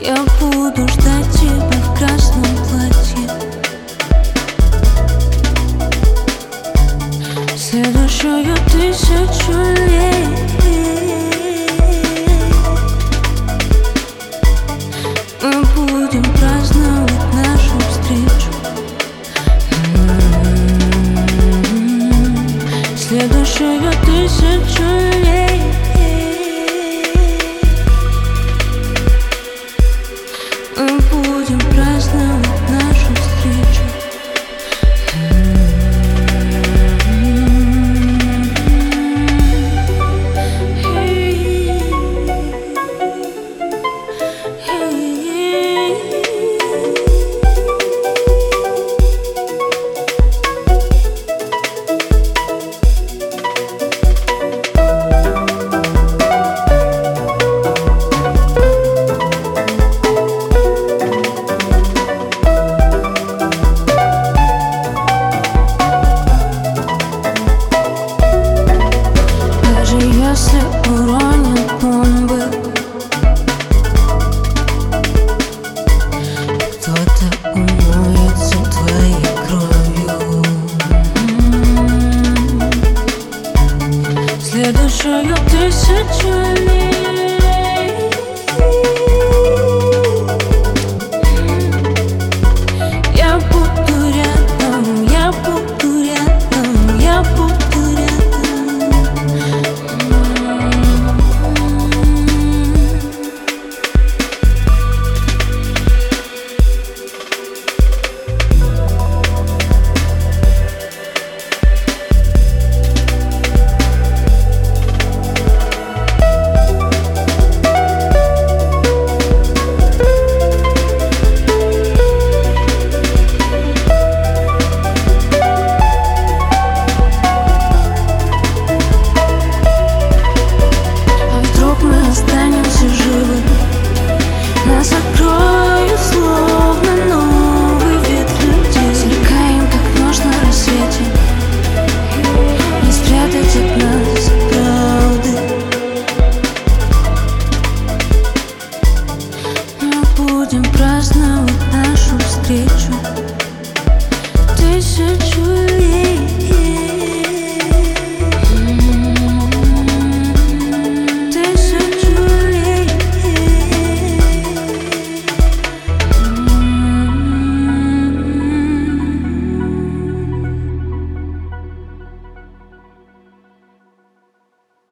Я буду ждать тебя в красном платье. Следующую 1000 лет мы будем праздновать нашу встречу. Следующую 1000 лет мы будем праздновать нашу встречу. Если уронят бомбы, кто-то умоется твоей кровью. Следующую 1000 лет я буду рядом, я буду рядом, я буду рядом. Останемся живы, нас откроют словно новый вид людей. Сверкаем, как ночь на рассвете, не спрятать от нас правды. Мы будем праздновать нашу встречу 1000 лет.